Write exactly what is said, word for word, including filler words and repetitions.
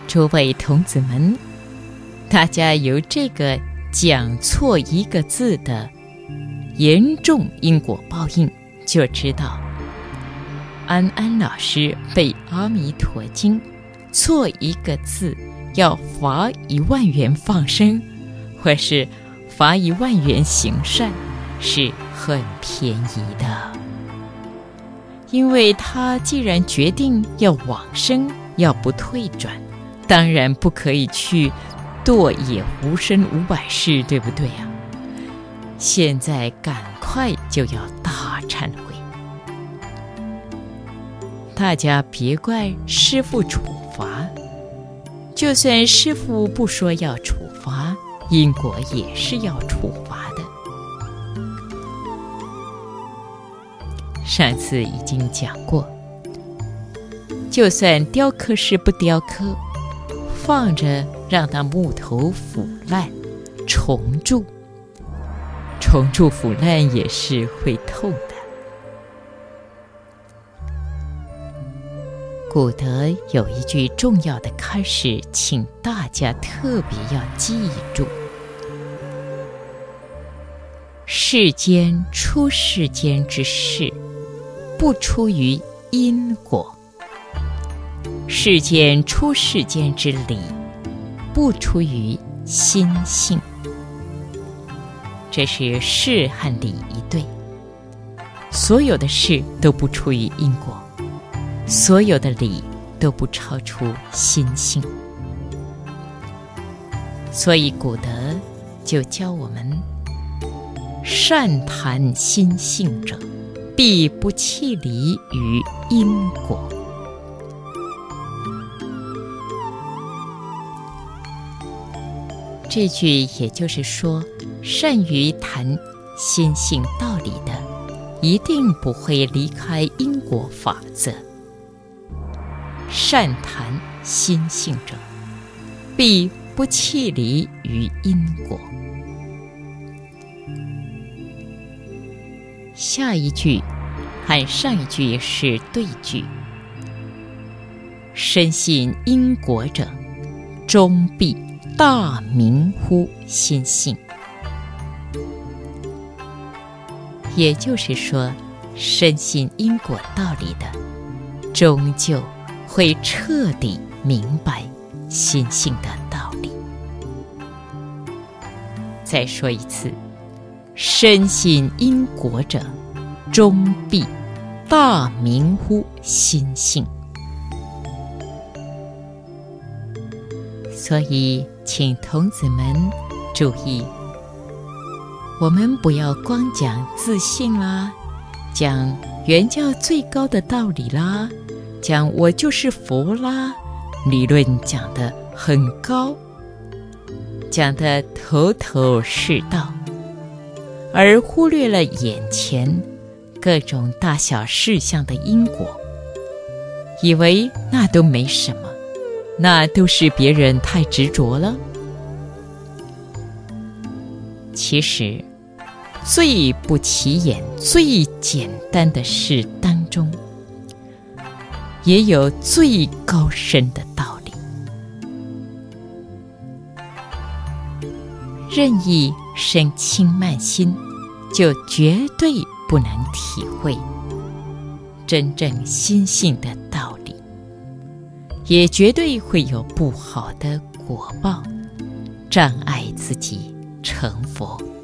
诸位童子们，大家由这个讲错一个字的严重因果报应就知道，安安老师背《阿弥陀经》错一个字要罚一万元放生，或是罚一万元行善，是很便宜的。因为他既然决定要往生，要不退转，当然不可以去堕野狐身五百世，对不对啊？现在赶快就要大忏悔，大家别怪师父处罚，就算师父不说要处罚，因果也是要处罚的。上次已经讲过，就算雕刻师不雕刻，放着让它木头腐烂虫蛀，虫蛀腐烂也是会痛的。古德有一句重要的开示，请大家特别要记住：世间出世间之事，不出于因果；世间出世间之理，不出于心性。这是事和理一对，所有的事都不出于因果，所有的理都不超出心性。所以古德就教我们：善谈心性者，必不弃离于因果。这句也就是说，善于谈心性道理的，一定不会离开因果法则。善谈心性者，必不弃离于因果。下一句和上一句是对句：深信因果者，终必大明乎心性。也就是说，深信因果道理的，终究会彻底明白心性的道理。再说一次，深信因果者，终必大明乎心性。所以请童子们注意，我们不要光讲自信啦，讲原教最高的道理啦，讲我就是佛啦，理论讲得很高，讲得头头是道，而忽略了眼前各种大小事项的因果，以为那都没什么，那都是别人太执着了。其实最不起眼、最简单的事当中，也有最高深的道理。任意生轻慢心，就绝对不能体会真正心性的道理，也绝对会有不好的果报，障碍自己成佛。